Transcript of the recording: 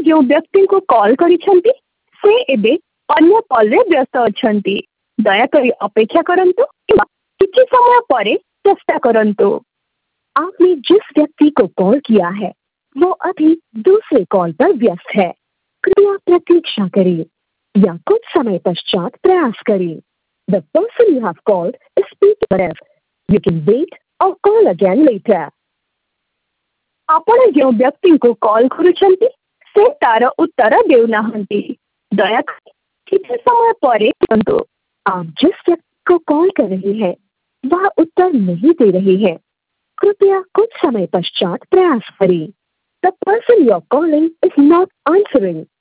जो व्यक्ति को कॉल करिसेंती से एबे अन्य कॉल रे व्यस्त अछंती। दयाकरी अपेक्षा करंतु किंवा किछि समय परे चेष्टा करंतु। आपने जिस व्यक्ति को कॉल किया है वो अभी दूसरे कॉल पर व्यस्त है। कृपया प्रतीक्षा करें या कुछ समय पश्चात प्रयास करें। The person you have called is speaking. You can wait or call again later. आपण जो व्यक्ति को कॉल करुछंती से तार उत्तर देउनाहंती। दयाकरी किछि समय परे परंतु आप जिस व्यक्ति को कॉल कर रही हैं वह उत्तर नहीं दे रही है। कृपया कुछ समय पश्चात प्रयास करें। The person you are calling is not answering.